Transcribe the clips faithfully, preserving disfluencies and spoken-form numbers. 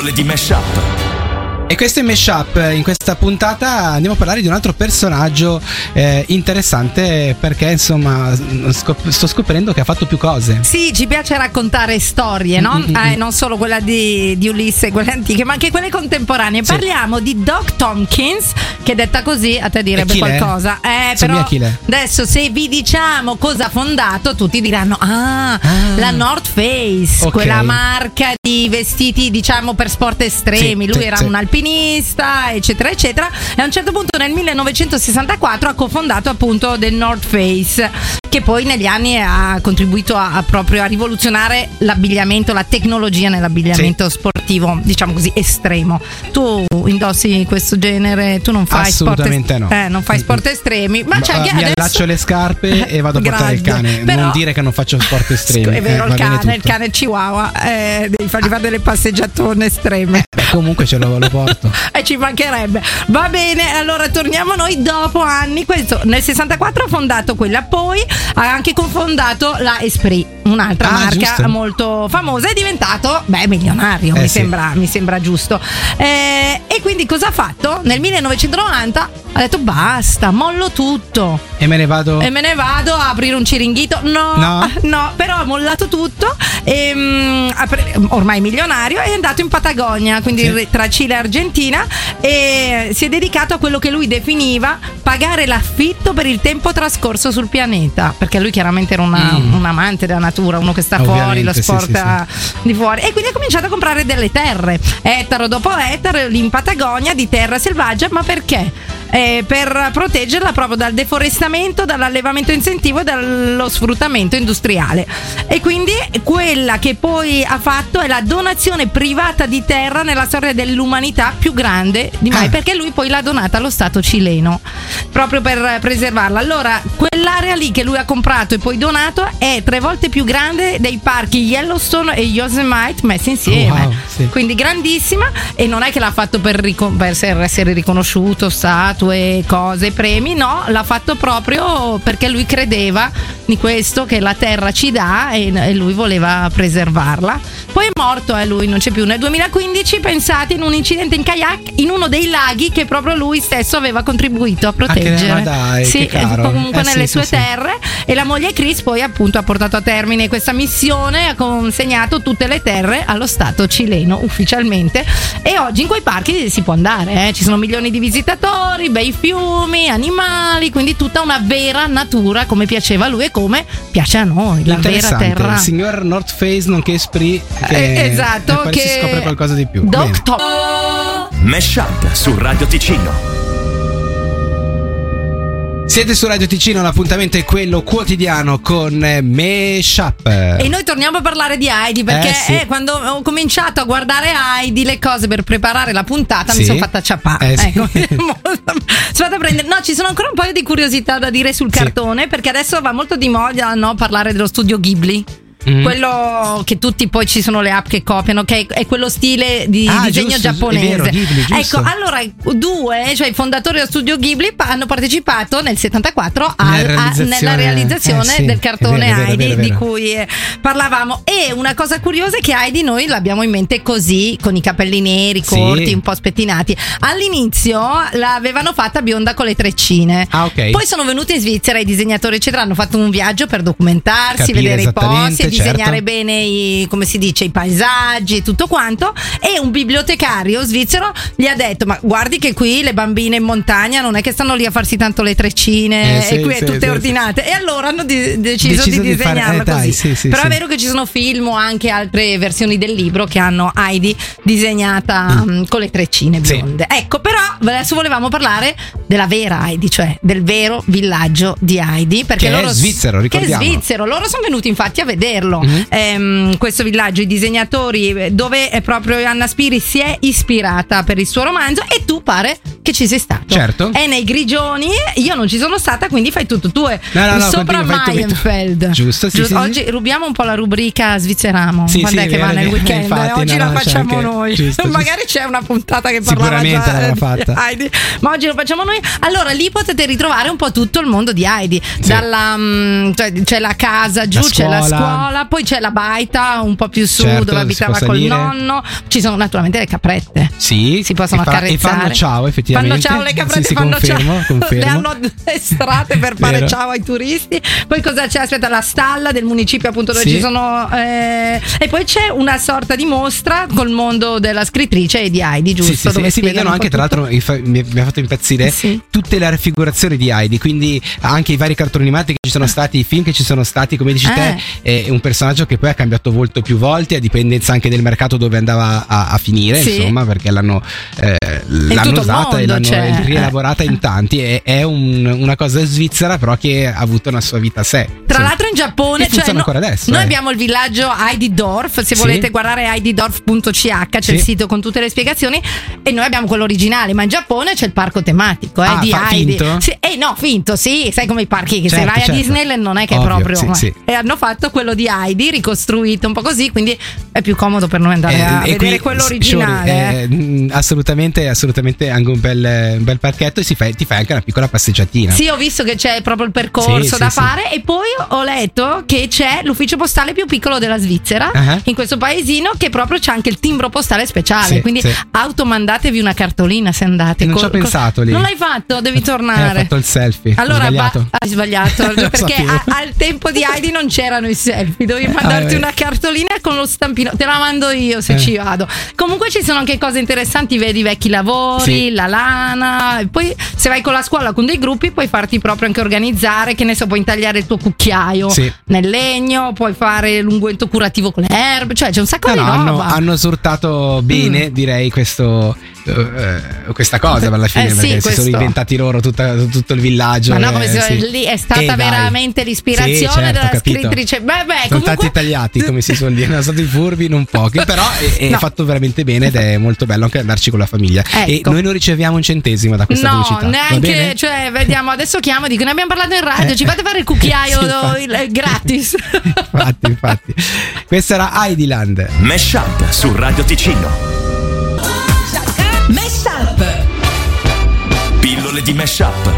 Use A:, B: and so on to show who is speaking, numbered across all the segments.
A: parole di Mashup.
B: E questo è Mashup. In questa puntata andiamo a parlare di un altro personaggio eh, interessante, perché insomma scop- sto scoprendo che ha fatto più cose.
C: Sì, ci piace raccontare storie, no?
B: Mm-hmm.
C: Eh, non solo quella di, di Ulisse, quelle antiche, ma anche quelle contemporanee.
B: Sì.
C: Parliamo di Doc Tompkins, che detta così a te direbbe qualcosa. Eh, però adesso se vi diciamo cosa ha fondato, tutti diranno ah, ah. la North Face, okay. Quella marca di vestiti diciamo per sport estremi. Sì, Lui sì, era sì. un alpinista, eccetera eccetera, e a un certo punto nel millenovecentosessantaquattro ha cofondato appunto del North Face, che poi negli anni ha contribuito a, a proprio a rivoluzionare l'abbigliamento, la tecnologia nell'abbigliamento sì. sportivo, diciamo così, estremo. Tu indossi questo genere? Tu non fai
B: assolutamente
C: sport est-
B: no.
C: Eh, non fai sport estremi, ma, ma c'è anche
B: mi
C: adesso...
B: allaccio le scarpe e vado a portare il cane. Però... non dire che non faccio sport estremi.
C: È vero,
B: eh,
C: il cane, il cane chihuahua, eh, devi fargli fare delle passeggiatone estreme.
B: Eh, beh, comunque ce lo, lo porto.
C: E ci mancherebbe. Va bene, allora torniamo a noi dopo anni. Questo nel sessantaquattro ha fondato quella, poi ha anche cofondato la Esprit, un'altra
B: ah,
C: marca
B: giusto.
C: molto famosa. È diventato beh milionario,
B: eh,
C: mi,
B: sì.
C: sembra, mi sembra giusto. Eh, e quindi cosa ha fatto? Nel millenovecentonovanta ha detto basta, mollo tutto
B: e me ne vado
C: e me ne vado a aprire un ciringhito. No,
B: no,
C: no però ha mollato tutto e, um, ormai milionario, è andato in Patagonia, quindi sì. tra Cile e Argentina, e si è dedicato a quello che lui definiva pagare l'affitto per il tempo trascorso sul pianeta, perché lui chiaramente era una, mm. un amante della natura, uno che sta
B: Ovviamente,
C: fuori, lo sport
B: sì, sì, sì.
C: di fuori, e quindi ha cominciato a comprare delle terre, ettaro dopo ettaro lì in Patagonia, di terra selvaggia. Ma perché? Eh, per proteggerla proprio dal deforestamento, dall'allevamento incentivo e dallo sfruttamento industriale. E quindi quella che poi ha fatto è la donazione privata di terra nella storia dell'umanità più grande di mai, ah. perché lui poi l'ha donata allo Stato cileno proprio per preservarla. Allora quell'area lì che lui ha comprato e poi donato è tre volte più grande dei parchi Yellowstone e Yosemite messi insieme.
B: Wow, sì.
C: Quindi grandissima, e non è che l'ha fatto per, ricon- per essere riconosciuto, statue, cose, premi, no, l'ha fatto proprio perché lui credeva di questo, che la terra ci dà, e, e lui voleva preservarla. Poi è morto, eh, lui non c'è più. Nel duemilaquindici, pensate, in un incidente in kayak in uno dei laghi che proprio lui stesso aveva contribuito a proteggere.
B: Ah, che, ma dai,
C: sì,
B: che caro.
C: comunque
B: eh,
C: nelle
B: sì,
C: sue
B: sì,
C: terre sì. E la moglie Chris poi appunto ha portato a termine questa missione, ha consegnato tutte le terre allo Stato cileno ufficialmente, e oggi in quei parchi si può andare, eh. Ci sono milioni di visitatori, bei fiumi, animali, quindi tutta una vera natura come piaceva a lui e come piace a noi, la vera terra.
B: Il signor North Face nonché Esprit, che
C: eh, esatto,
B: che
C: che
B: si scopre qualcosa di più.
C: Doctor
A: Mashup su Radio Ticino.
B: Siete su Radio Ticino, l'appuntamento è quello quotidiano con Mashup.
C: E noi torniamo a parlare di Heidi, perché
B: eh, sì.
C: eh, quando ho cominciato a guardare Heidi, le cose per preparare la puntata,
B: sì.
C: mi sono fatta ciappare.
B: Eh, sì.
C: Ecco. Sono fatta prendere. No, ci sono ancora un paio di curiosità da dire sul cartone, sì. perché adesso va molto di moda, no, parlare dello studio Ghibli. Mm. Quello che tutti poi ci sono le app che copiano, che è, è quello stile di
B: ah,
C: disegno
B: giusto,
C: giapponese.
B: È vero, Ghibli, giusto.
C: Ecco, allora due, cioè i fondatori dello studio Ghibli, hanno partecipato nel settantaquattro
B: nella
C: al,
B: realizzazione,
C: a, nella realizzazione
B: eh, sì,
C: del cartone
B: è vero, è vero,
C: Heidi,
B: è vero, è vero.
C: di cui eh, parlavamo. E una cosa curiosa è che Heidi noi l'abbiamo in mente così, con i capelli neri, corti,
B: sì.
C: un po' spettinati. All'inizio l'avevano fatta bionda con le treccine.
B: Ah, ok.
C: Poi sono venuti in Svizzera i disegnatori eccetera, hanno fatto un viaggio per documentarsi,
B: Capire
C: vedere i posti e disegnare
B: certo.
C: bene i, come si dice, i paesaggi e tutto quanto. E un bibliotecario svizzero gli ha detto: ma guardi che qui le bambine in montagna non è che stanno lì a farsi tanto le treccine,
B: eh, sì,
C: e qui
B: sì,
C: è tutte
B: sì,
C: ordinate sì. E allora hanno di- deciso,
B: deciso
C: di,
B: di
C: disegnarla
B: fare, eh,
C: così
B: dai, sì, sì,
C: però
B: sì.
C: è vero che ci sono film o anche altre versioni del libro che hanno Heidi disegnata mm. um, con le treccine bionde, sì. Ecco, però adesso volevamo parlare della vera Heidi, cioè del vero villaggio di Heidi, perché
B: che
C: loro
B: è svizzero, ricordiamo.
C: Che è svizzero, loro sono venuti infatti a vederlo,
B: mm-hmm.
C: ehm, questo villaggio, i disegnatori, dove è proprio Anna Spiri si è ispirata per il suo romanzo, e tu pare che ci sei stato.
B: Certo.
C: È nei Grigioni, io non ci sono stata, quindi fai tutto tu.
B: No, no, no,
C: sopra Maienfeld.
B: Giusto, sì,
C: Giusto.
B: sì,
C: Oggi
B: sì.
C: rubiamo un po' la rubrica Svizzeramo.
B: Sì,
C: quando
B: sì,
C: è che
B: vero,
C: va nel weekend?
B: infatti,
C: oggi
B: no,
C: la
B: no,
C: facciamo
B: anche,
C: noi.
B: giusto,
C: Magari
B: giusto.
C: c'è una puntata che parlava
B: sicuramente
C: già
B: l'aveva
C: di
B: fatta.
C: Heidi, ma oggi lo facciamo noi. Allora lì potete ritrovare un po' tutto il mondo di Heidi, sì. Dalla mh, cioè, c'è la casa giù,
B: la
C: c'è la scuola, scuola, poi c'è la baita un po' più su,
B: certo,
C: dove abitava col nonno. Ci sono naturalmente le caprette.
B: Sì,
C: si possono
B: e fa,
C: accarezzare.
B: E fanno ciao, effettivamente.
C: Fanno ciao le caprette,
B: sì, sì,
C: fanno
B: confermo,
C: ciao.
B: Confermo.
C: Le hanno addestrate per fare
B: Vero.
C: ciao ai turisti. Poi cosa c'è? Aspetta, la stalla del municipio, appunto, dove
B: sì.
C: ci sono eh, e poi c'è una sorta di mostra col mondo della scrittrice e di Heidi, giusto?
B: Sì, sì, sì. E si vedono anche, tra l'altro, mi ha fatto impazzire sì. tutte le raffigurazioni di Heidi, quindi anche i vari cartoni animati che ci sono stati, i film che ci sono stati, come dici eh. te, è un personaggio che poi ha cambiato volto più volte a dipendenza anche del mercato dove andava a, a finire, sì. insomma, perché l'hanno, eh, l'hanno usata mondo, e l'hanno cioè, rielaborata eh. in tanti. È, è un, una cosa svizzera, però che ha avuto una sua vita a sé.
C: Tra insomma. l'altro in Giappone,
B: e funziona
C: cioè,
B: ancora adesso.
C: Noi
B: eh.
C: abbiamo il villaggio Heidi Dorf, se
B: sì.
C: volete guardare heidi dorf punto c h, c'è sì. il sito con tutte le spiegazioni, e noi abbiamo quello originale, ma in Giappone c'è il parco tematico eh,
B: ah,
C: di
B: fa,
C: Heidi.
B: Finto?
C: Sì, eh no, finto, sì, sai come i parchi che
B: certo,
C: se vai
B: certo.
C: a Disneyland non è che
B: Ovvio,
C: è proprio
B: sì, sì.
C: E hanno fatto quello di Heidi ricostruito un po' così, quindi è più comodo per noi andare
B: eh,
C: a vedere
B: qui,
C: quello originale.
B: Shuri, eh, assolutamente, assolutamente anche un bel, un bel parchetto, e si fa, ti fai anche una piccola passeggiatina.
C: Sì, ho visto che c'è proprio il percorso
B: sì,
C: da
B: sì,
C: fare
B: sì.
C: E poi ho letto che c'è l'ufficio postale più piccolo della Svizzera uh-huh. in questo paesino, che proprio c'è anche il timbro postale speciale,
B: sì,
C: quindi
B: sì.
C: automandatevi una cartolina se andate.
B: E non
C: co-
B: ci ho pensato
C: co-
B: lì.
C: Non l'hai fatto? Devi tornare.
B: Eh, ho fatto il selfie.
C: Allora,
B: ho sbagliato.
C: Ba- hai sbagliato perché a- al tempo di Heidi non c'erano i selfie, dovevi mandarti
B: ah,
C: una cartolina con lo stampino. Te la mando io se
B: eh.
C: ci vado. Comunque ci sono anche cose interessanti, vedi i vecchi lavori, sì. la lana. E poi se vai con la scuola con dei gruppi puoi farti proprio anche organizzare, che ne so, puoi intagliare il tuo cucchiaio
B: sì.
C: nel legno, puoi fare l'unguento curativo con le erbe, cioè c'è un sacco
B: no,
C: di
B: no,
C: roba.
B: Hanno, hanno sfruttato bene, mm. direi, questo uh, questa cosa per la fine,
C: eh,
B: perché
C: sì,
B: si
C: questo.
B: sono inventati loro tutta, tutto il villaggio.
C: Ma no, come
B: eh,
C: si,
B: sì.
C: lì è stata
B: eh,
C: veramente
B: dai.
C: l'ispirazione
B: sì, certo,
C: della
B: capito.
C: scrittrice. Beh, beh,
B: sono
C: comunque...
B: stati tagliati, come si suol dire, sono stati furbi, non pochi, però è, è no. fatto veramente bene ed è molto bello anche andarci con la famiglia. Ecco. E noi non riceviamo un centesimo da questa
C: no,
B: pubblicità.
C: No, neanche, cioè, vediamo, adesso chiamo e dico, ne abbiamo parlato in radio, eh. ci fate fare il cucchiaio sì, il, gratis.
B: infatti, infatti. Questa era Heidiland.
A: Mesh Up su Radio Ticino.
D: Mesh Up.
A: Pillole di Mesh Up.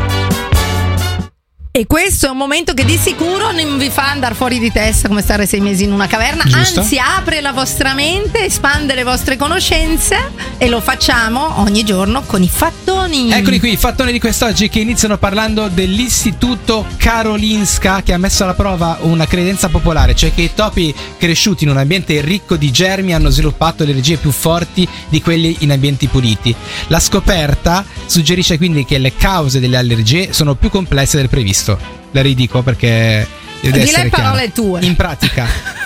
C: E questo è un momento che di sicuro non vi fa andare fuori di testa come stare sei mesi in una caverna. Giusto. Anzi, apre la vostra mente, espande le vostre conoscenze, e lo facciamo ogni giorno con i fattoni.
B: Eccoli qui, i fattoni di quest'oggi, che iniziano parlando dell'Istituto Karolinska, che ha messo alla prova una credenza popolare, cioè che i topi cresciuti in un ambiente ricco di germi hanno sviluppato energie più forti di quelli in ambienti puliti. La scoperta suggerisce quindi che le cause delle allergie sono più complesse del previsto. La ridico perché deve
C: di
B: essere
C: le parole
B: chiaro.
C: tue.
B: In pratica,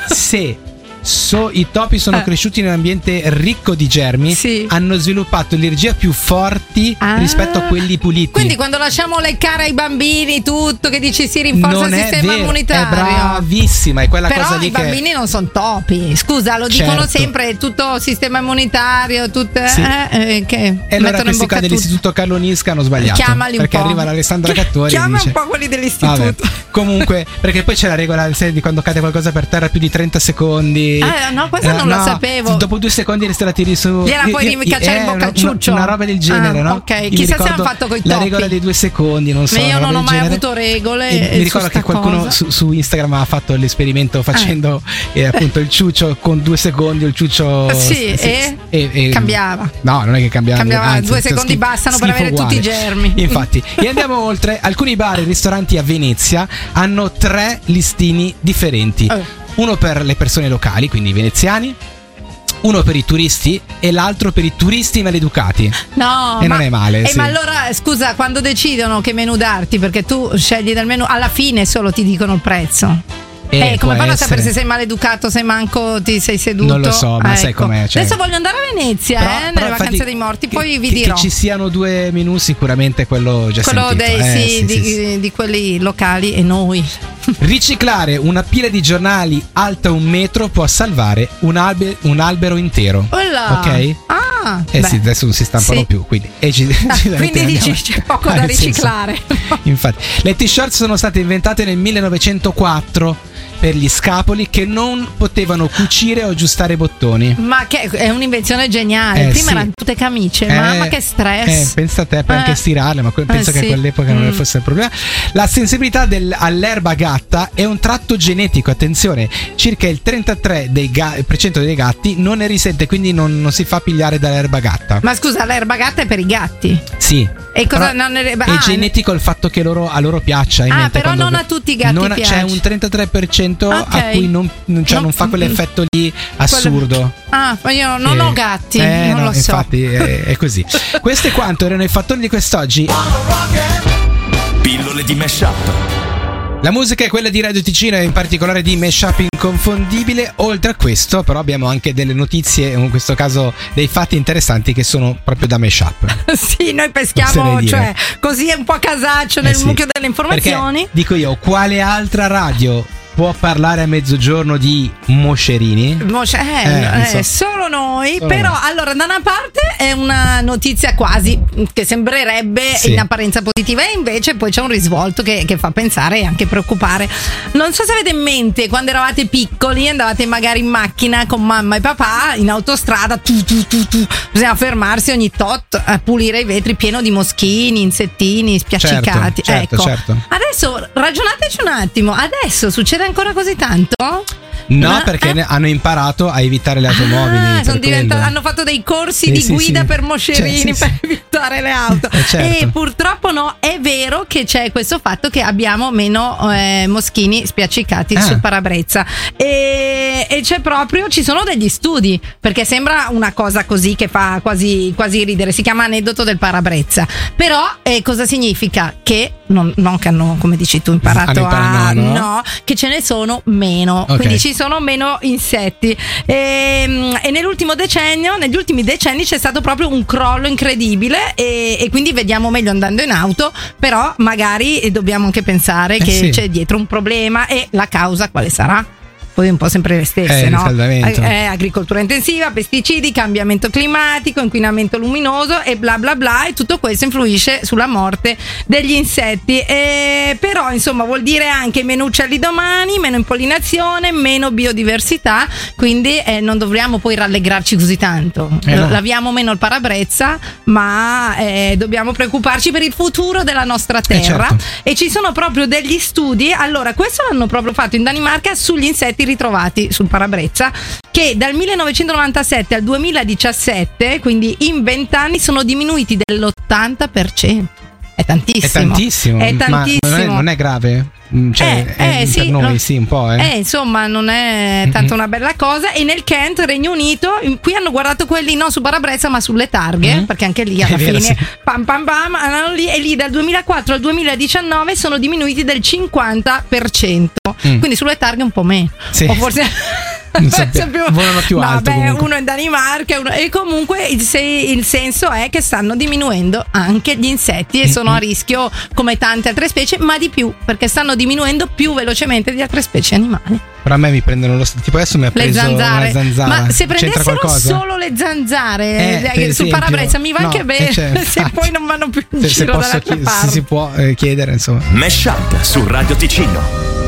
B: se so, i topi sono
C: eh.
B: cresciuti in un ambiente ricco di germi,
C: sì.
B: hanno sviluppato energia più forti ah. rispetto a quelli puliti.
C: Quindi quando lasciamo leccare ai bambini tutto, che dici si rinforza
B: non
C: il sistema
B: vero,
C: immunitario,
B: è bravissima, è quella
C: però
B: cosa lì
C: i
B: che
C: bambini non sono topi, scusa, lo
B: certo.
C: dicono sempre, tutto sistema immunitario, tutte
B: sì.
C: eh, eh, che
B: e allora questi qua dell'Istituto Karolinska hanno sbagliato.
C: Chiamali
B: perché
C: un po'.
B: arriva l'Alessandra Cattori
C: chiama
B: e dice,
C: un po' quelli dell'istituto.
B: Vabbè. Comunque, perché poi c'è la regola di quando cade qualcosa per terra più di trenta secondi.
C: Ah, no, questa non
B: no,
C: lo sapevo.
B: Dopo due secondi se la tiri su.
C: Gliela puoi io, cacciare in bocca al ciuccio.
B: Una, una roba del genere,
C: ah,
B: no?
C: Ok, chissà se hanno fatto coi topi.
B: La regola dei due secondi, non so.
C: Ma io non ho mai
B: genere.
C: avuto regole.
B: E mi ricordo che qualcuno su, su Instagram ha fatto l'esperimento facendo eh. Eh, appunto il ciuccio con due secondi, il ciuccio
C: sì, sì, e,
B: e, e
C: cambiava.
B: No, non è che cambiava.
C: Cambiava,
B: anzi,
C: due secondi
B: schifo,
C: bastano per avere
B: uguale.
C: tutti i germi.
B: Infatti. E andiamo oltre. Alcuni bar e ristoranti a Venezia hanno tre listini differenti. Eh. Uno per le persone locali, quindi i veneziani, uno per i turisti e l'altro per i turisti maleducati.
C: No,
B: e
C: ma,
B: non è male.
C: Eh,
B: sì.
C: Ma allora scusa, quando decidono che menù darti, perché tu scegli dal menù, alla fine solo ti dicono il prezzo. Eh, eh, come fanno a sapere se sei maleducato, se manco ti sei seduto?
B: Non lo so, ma
C: ecco.
B: sai com'è. Cioè...
C: Adesso voglio andare a Venezia,
B: però,
C: eh,
B: però
C: nelle vacanze
B: infatti,
C: dei morti,
B: che,
C: poi vi
B: che,
C: dirò.
B: Che ci siano due menù, sicuramente quello già
C: quello
B: sentito.
C: dei,
B: eh,
C: sì,
B: sì,
C: di,
B: sì, sì.
C: di quelli locali e noi.
B: Riciclare una pila di giornali alta un metro può salvare un, albe, un albero intero.
C: Olla.
B: Ok?
C: Ah,
B: eh
C: beh.
B: sì, adesso non si stampano
C: sì.
B: più, quindi, e ci,
C: ah,
B: ci
C: quindi dici c'è poco
B: ah,
C: da riciclare.
B: Infatti, le t-shirt sono state inventate nel millenovecentoquattro per gli scapoli che non potevano cucire o aggiustare i bottoni.
C: Ma che è un'invenzione geniale.
B: Eh,
C: Prima
B: sì.
C: erano tutte camicie,
B: Eh,
C: mamma che stress.
B: Eh, pensa a te, puoi
C: Eh.
B: anche stirarle, ma que- penso
C: Eh,
B: che
C: sì.
B: a quell'epoca non
C: Mm.
B: fosse il problema. La sensibilità del- all'erba gatta è un tratto genetico, attenzione, circa il trentatré dei ga- per cento dei gatti non ne risente, quindi non, non si fa pigliare dall'erba gatta.
C: Ma scusa, l'erba gatta è per i gatti.
B: Sì.
C: E cosa
B: Però
C: non è,
B: è
C: ah,
B: genetico il fatto che loro, a loro piaccia.
C: Ah, però non a tutti i gatti
B: non,
C: piace.
B: C'è un trentatré per cento
C: Ok.
B: a cui non, non- cioè
C: No.
B: non fa quell'effetto lì assurdo.
C: Ah, ma io non
B: Eh,
C: ho gatti,
B: eh,
C: non
B: no,
C: lo so.
B: infatti è, è così. Questo è quanto erano i fattori di quest'oggi.
A: Pillole di Mashup.
B: La musica è quella di Radio Ticino e in particolare di Mashup Inconfondibile. Oltre a questo però abbiamo anche delle notizie, in questo caso dei fatti interessanti che sono proprio da Mashup.
C: Sì, noi peschiamo,
B: Oserei
C: cioè,
B: dire.
C: così è un po' a casaccio nel
B: Eh sì.
C: mucchio delle informazioni.
B: Perché, dico io, quale altra radio può parlare a mezzogiorno di moscerini?
C: Mosce- eh,
B: Eh, non so.
C: eh, solo noi.
B: Solo
C: Però,
B: noi.
C: allora, da una parte è una notizia quasi che sembrerebbe
B: Sì.
C: in apparenza positiva, e invece poi c'è un risvolto che, che fa pensare e anche preoccupare. Non so se avete in mente quando eravate piccoli, andavate magari in macchina con mamma e papà in autostrada, tu, tu, tu, tu. Bisognava fermarsi ogni tot a pulire i vetri, pieno di moschini, insettini, spiaccicati.
B: Certo, certo,
C: ecco.
B: certo.
C: Adesso ragionateci un attimo. Adesso succede ancora così tanto?
B: No,
C: Ma-
B: perché
C: eh?
B: ne- hanno imparato a evitare le automobili.
C: Ah,
B: per
C: sono diventa-
B: quello.
C: hanno fatto dei corsi
B: Sì,
C: di
B: sì,
C: guida
B: sì.
C: per moscerini
B: Cioè, sì,
C: per
B: sì.
C: evitare le auto.
B: Eh, certo.
C: E purtroppo no, è vero che c'è questo fatto che abbiamo meno eh, moschini spiaccicati
B: Ah.
C: sul parabrezza. E, e c'è proprio, ci sono degli studi, perché sembra una cosa così che fa quasi, quasi ridere. Si chiama aneddoto del parabrezza. Però eh, cosa significa? Che non, non che hanno, come dici tu, imparato
B: Hanno imparato,
C: a
B: no, no.
C: no, che ce ne sono meno.
B: Ok.
C: Quindi ci sono meno insetti. E, e nell'ultimo decennio, negli ultimi decenni c'è stato proprio un crollo incredibile, e, e quindi vediamo meglio andando in auto, però magari dobbiamo anche pensare
B: Eh
C: che
B: sì.
C: c'è dietro un problema, e la causa quale sarà? Poi un po' sempre le stesse,
B: Eh, il
C: no?
B: riscaldamento.
C: Eh, eh, agricoltura intensiva, pesticidi, cambiamento climatico, inquinamento luminoso e bla bla bla, e tutto questo influisce sulla morte degli insetti. E però insomma vuol dire anche meno uccelli domani, meno impollinazione, meno biodiversità, quindi eh, non dovremmo poi rallegrarci così tanto.
B: Eh, no.
C: Laviamo meno il parabrezza, ma eh, dobbiamo preoccuparci per il futuro della nostra terra.
B: certo.
C: E ci sono proprio degli studi. Allora, questo l'hanno proprio fatto in Danimarca sugli insetti ritrovati sul parabrezza, che dal millenovecentonovantasette al duemiladiciassette, quindi in vent'anni, sono diminuiti dell'ottanta per cento. È tantissimo.
B: È tantissimo.
C: È
B: Ma
C: tantissimo.
B: non è, non è grave? Mm, Cioè,
C: Eh,
B: è-
C: eh, sì,
B: per noi
C: no.
B: sì, un po', eh.
C: Eh, insomma, non è tanto una bella cosa. E nel Kent, Regno Unito, in- qui hanno guardato quelli non su parabrezza ma sulle targhe,
B: Mhm.
C: perché anche lì alla
B: È vero,
C: fine
B: sì.
C: pam pam pam andano lì, e lì dal duemilaquattro al duemiladiciannove sono diminuiti del cinquanta per cento.
B: Mm.
C: Quindi sulle targhe un po' meno.
B: Sì.
C: O forse
B: Non sappia- volano più alto,
C: Vabbè,
B: comunque.
C: uno in Danimarca, uno- e comunque il, se- il senso è che stanno diminuendo anche gli insetti, e sono a rischio come tante altre specie, ma di più, perché stanno diminuendo più velocemente di altre specie animali.
B: Però a me mi prendono lo tipo adesso mi ha
C: Le
B: preso
C: zanzare.
B: una zanzara.
C: Ma se
B: C'entra
C: prendessero
B: qualcosa?
C: solo le zanzare
B: Eh,
C: eh,
B: per
C: sul
B: esempio.
C: parabrezza mi va
B: No,
C: anche bene,
B: eh, cioè,
C: se
B: infatti.
C: poi non vanno più in
B: Se, se
C: giro
B: posso
C: dall'altra
B: chi- se
C: parte.
B: si può eh, chiedere, insomma.
A: Mashup su Radio Ticino.